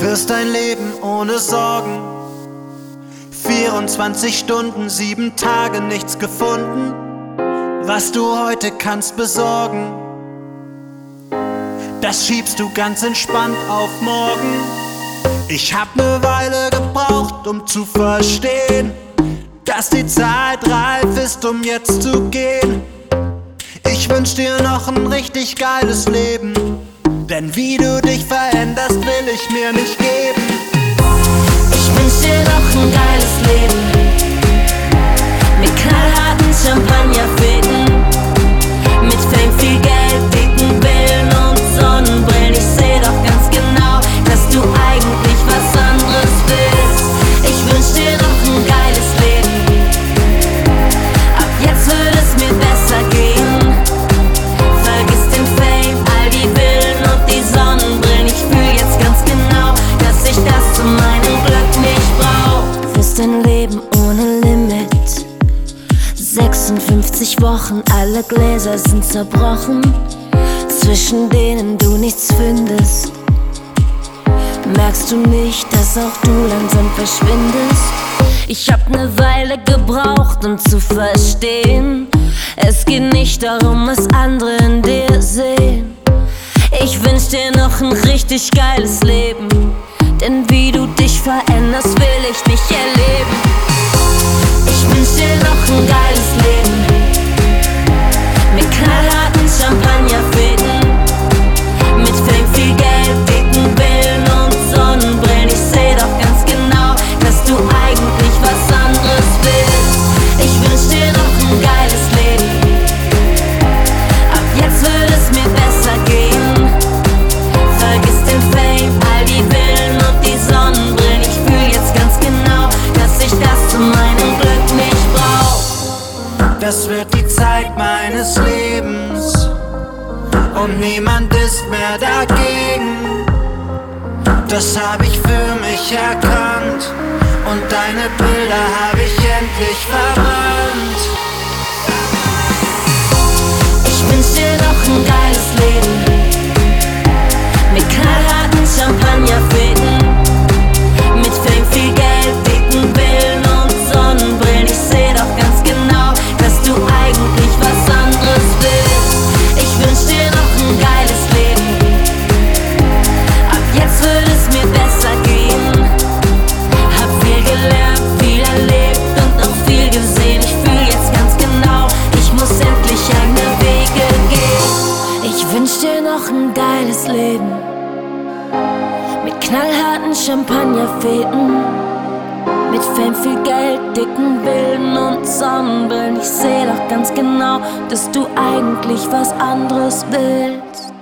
Führst dein Leben ohne Sorgen, 24 Stunden, 7 Tage, nichts gefunden, was du heute kannst besorgen. Das schiebst du ganz entspannt auf morgen. Ich hab ne Weile gebraucht, um zu verstehen, dass die Zeit reif ist, um jetzt zu gehen. Ich wünsch dir noch ein richtig geiles Leben, denn wie du dich veränderst, will ich mir nicht geben. Ich wünsch dir noch ein geiles Leben, mit knallharten Champagnerfäden, mit Fame, viel Geld, dicken Villen und Sonnenbrillen. Ich seh doch ganz genau, dass du eigentlich was anderes willst. Ich wünsch dir noch ein geiles Leben, ab jetzt würde es mir besser gehen. Vergiss den Fame, all die Villen und die Sonnenbrillen. Ich fühl jetzt ganz genau, dass ich das zu meinem Glück nicht brauch. Du führst dein Leben ohne Limit, 56 Wochen, alle Gläser sind zerbrochen, zwischen denen du nichts findest. Merkst du nicht, dass auch du langsam verschwindest? Ich hab ne Weile gebraucht, um zu verstehen, es geht nicht darum, was andere in dir sehen. Ich wünsch dir noch ein richtig geiles Leben, denn wie du dich veränderst, will ich nicht erleben. Ich wünsch dir noch ein geiles Leben, mit knallharten Champagnerfäden, mit Fame, viel Geld, dicken Villen und Sonnenbrillen. Ich seh doch ganz genau, dass du eigentlich was anderes willst. Ich wünsch dir noch ein geiles Leben, ab jetzt würde es mir besser gehen. Vergiss den Fame, all die Villen und die Sonnenbrillen. Ich fühl jetzt ganz genau, dass ich das zu meinem Glück nicht brauch. Das wird die Zeit meines Lebens und niemand ist mehr dagegen. Das hab ich für mich erkannt und deine Bilder hab ich endlich verbrannt. Ich wünsch dir noch ein geiles Leben, mit knallharten Champagnerfäden, mit Fame, viel Geld, dicken Villen und Sonnenbrillen. Ich seh doch ganz genau, dass du eigentlich was anderes willst. Ich wünsch dir noch ein geiles Leben, ab jetzt würde es mir besser gehen. Hab viel gelernt, viel erlebt und auch viel gesehen. Ich fühl jetzt ganz genau, ich muss endlich eigene Wege gehen. Ich wünsch dir noch ein geiles Leben, mit knallharten Champagnerfäden, mit Fame, viel Geld, dicken Villen und Sonnenbrillen. Ich seh doch ganz genau, dass du eigentlich was anderes willst.